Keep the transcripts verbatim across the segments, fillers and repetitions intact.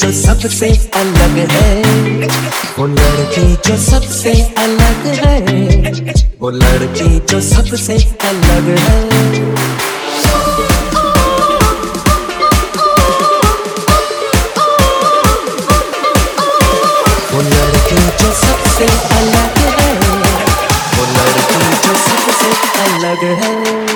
जो सबसे अलग है, वो लड़की जो सबसे अलग है, वो लड़की जो सबसे अलग है। वो लड़की जो सबसे अलग है, वो लड़की जो सबसे अलग है।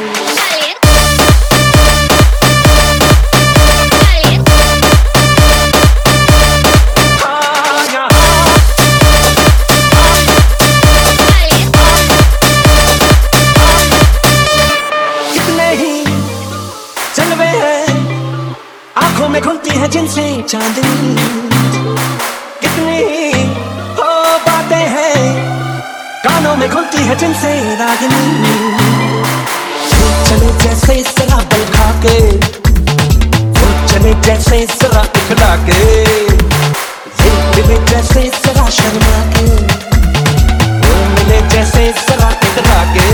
आंखों में खुलती है जिनसे चांदनी, कितनी हो बातें हैं कानों में खुलती है जिनसे रागनी। वो चले जैसे जरा बल खा के, वो चले जैसे जरा इखला के, ये मिले जैसे जरा शर्मा के, वो मिले जैसे जरा इखला के।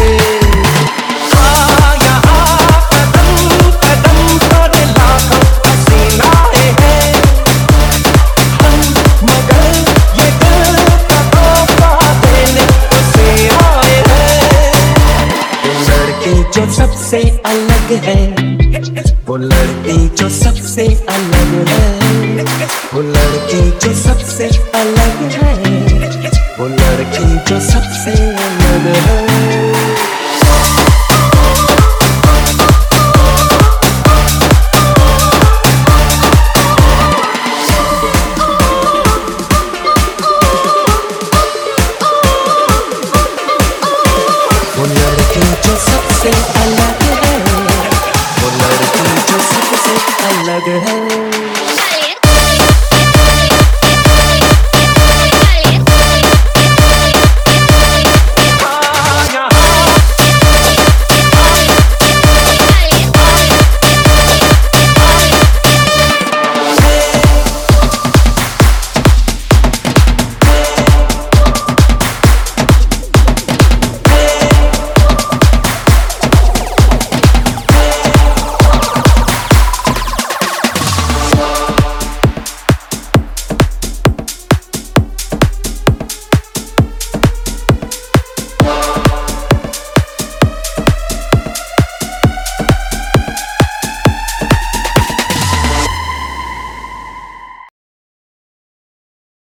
जो सबसे अलग है, वो लड़की जो सबसे